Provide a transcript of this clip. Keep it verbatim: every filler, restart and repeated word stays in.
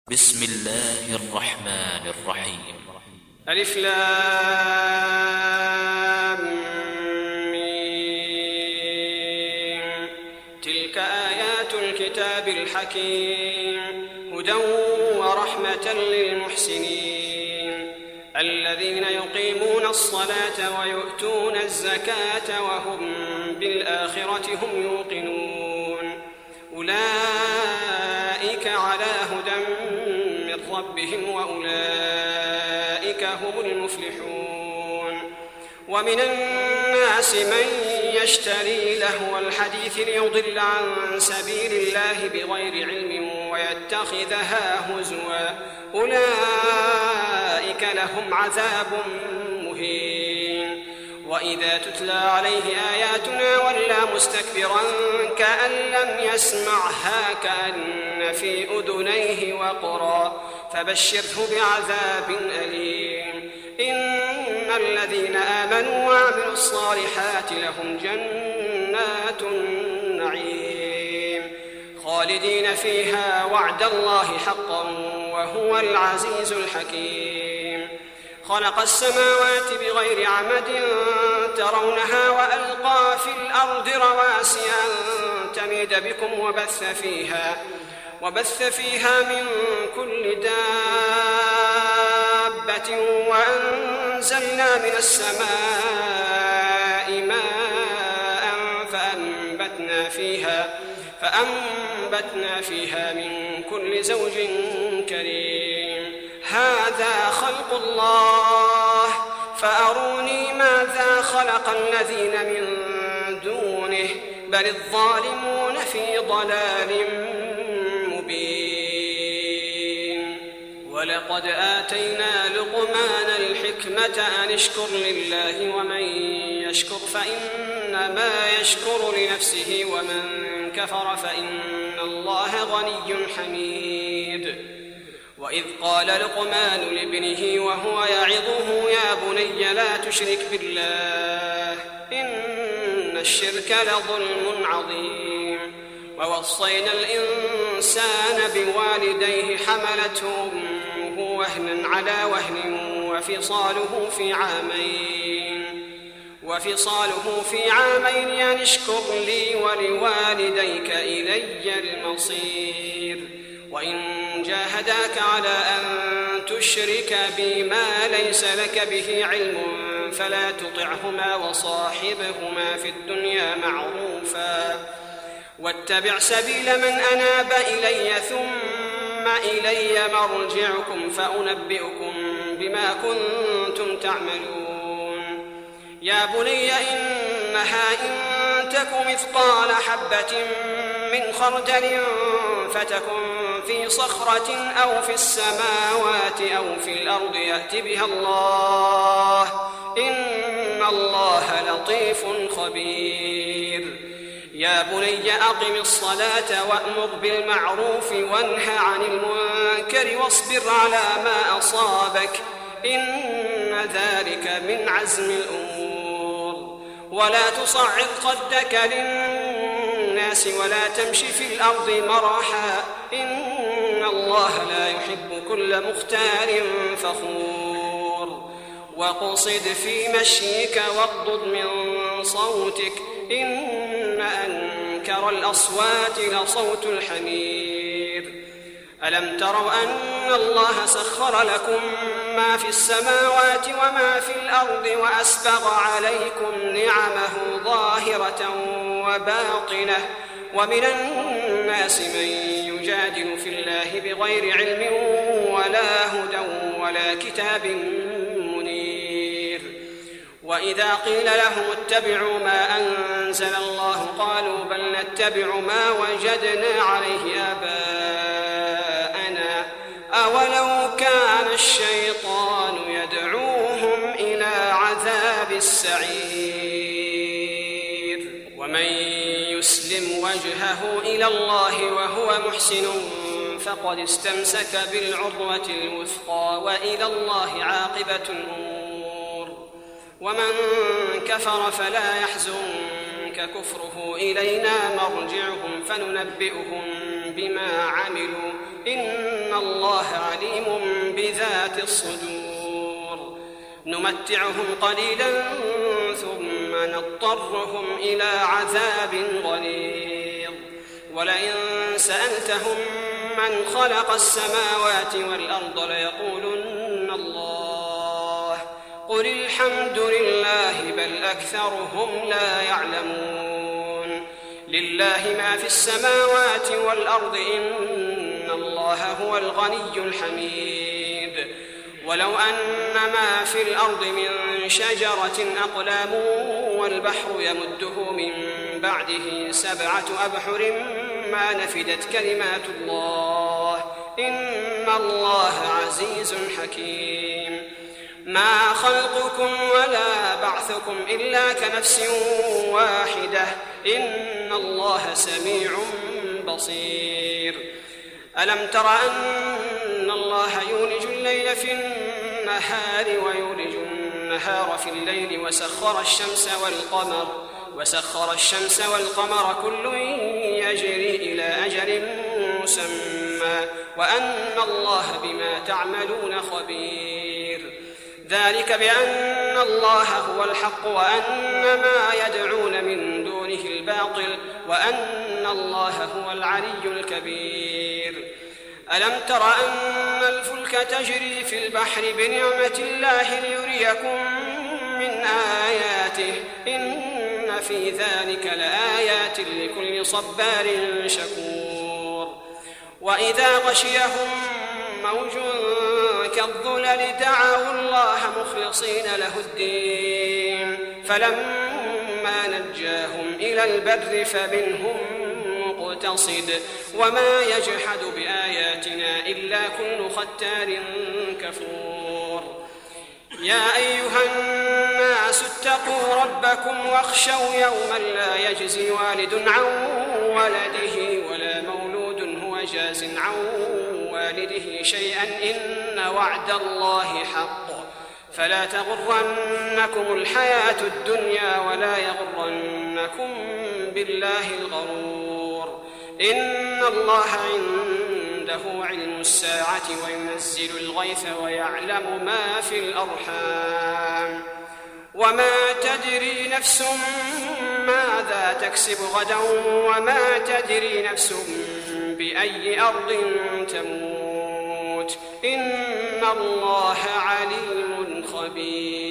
بسم الله الرحمن الرحيم. ألف لام ميم. تلك آيات الكتاب الحكيم هدى ورحمة للمحسنين الذين يقيمون الصلاة ويؤتون الزكاة وهم بالآخرة هم يوقنون أولئك على هدى من ربهم وأولئك هم المفلحون. ومن الناس من يشتري لهو الحديث ليضل عن سبيل الله بغير علم ويتخذها هزوا أولئك لهم عذاب مهين. وإذا تتلى عليه آياتنا ولى مستكبرا كأن لم يسمعها كأن في أذنيه وقرا فبشره بعذاب أليم. إن الذين آمنوا وعملوا الصالحات لهم جنات النعيم خالدين فيها وعد الله حقا وهو العزيز الحكيم. خلق السماوات بغير عمد ترونها وألقى في الأرض رواسي أن تميد بكم وبث فيها وبث فيها من كل دابة وأنزلنا من السماء ماء فأنبتنا فيها فأنبتنا فيها من كل زوج كريم. هذا خلق الله فأروني ماذا خلق الذين من دونه بل الظالمون في ضلال مبين. ولقد آتينا لقمان الحكمة أن اشكر لله ومن يشكر فإنما يشكر لنفسه ومن كفر فإن الله غني حميد. وإذ قال لقمان لابنه وهو يعظه يا بني لا تشرك بالله إن الشرك لظلم عظيم. ووصينا الإنسان بوالديه حملته أمه وهنا على وهن وفصاله في عامين وفصاله في عامين أن اشكر لي ولوالديك إلي المصير. وإن جاهداك على أن تشرك بي ما ليس لك به علم فلا تطعهما وصاحبهما في الدنيا معروفا واتبع سبيل من أناب إلي ثم إلي مرجعكم فأنبئكم بما كنتم تعملون. يا بني إنها إن تك مثقال حبة من خردل فتكن في صخرة أو في السماوات أو في الأرض يأت بها الله إن الله لطيف خبير. يا بني أقم الصلاة وأمر بالمعروف وانه عن المنكر واصبر على ما أصابك إن ذلك من عزم الأمور. ولا تصعد خدك للناس ولا تمشي في الأرض مرحا إن الله لا يحب كل مختال فخور. وقصد في مشيك واغضض من صوتك إن أنكر الأصوات لصوت الحمير. ألم تروا أن الله سخر لكم ما في السماوات وما في الأرض وأسبغ عليكم نعمه ظاهرة وباطنة ومن الناس من يجادل في الله بغير علم ولا هدى ولا كتاب منير. وإذا قيل لهم اتبعوا ما أنزل الله قالوا بل نتبع ما وجدنا عليه آباءنا أولو كان الشيطان يدعوهم إلى عذاب السعير. ومن يسلم وجهه إلى الله وهو محسن فقد استمسك بالعروة الوثقى وإلى الله عاقبة الأمور. ومن كفر فلا يحزنك كفره إلينا مرجعهم فننبئهم بما عملوا إن الله عليم بذات الصدور نمتعهم قليلا ثم نضطرهم إلى عذاب غليظ ولئن سألتهم من خلق السماوات والأرض ليقولن الله قل الحمد لله بل أكثرهم لا يعلمون لله ما في السماوات والأرض إن الله هو الغني الحميد ولو أن ما في الأرض من شجرة أقلام والبحر يمده من بعده سبعة أبحر ما نفدت كلمات الله إن الله عزيز حكيم ما خلقكم ولا بعثكم إلا كنفس واحدة إن الله سميع بصير ألم تر أن الله يولج الليل في النهار ويولج النهار في الليل وسخر الشمس والقمر وسخر الشمس والقمر كل يجري إلى أجل مسمى وأن الله بما تعملون خبير ذلك بأن الله هو الحق وأن ما يدعون من دونه الباطل وأن الله هو العلي الكبير ألم تر أن الفلك تجري في البحر بنعمة الله ليريكم من آياته إن في ذلك لآيات لكل صبار شكور وإذا غشيهم موج كالظلل دعوا الله مخلصين له الدين فلما نجاهم إلى البر فمنهم مقتصد وما يجحد بآياتنا إلا كل ختار كفور يا أيها الناس اتقوا ربكم واخشوا يوما لا يجزي والد عن ولده ولا مولود هو جاز عن والده شيئا إن وعد الله حق فلا تغرنكم الحياة الدنيا ولا يغرنكم بالله الغرور إن الله عنده علم الساعة وينزل الغيث ويعلم ما في الأرحام وما تدري نفس ماذا تكسب غدا وما تدري نفس بأي أرض تموت إن الله عليم خبير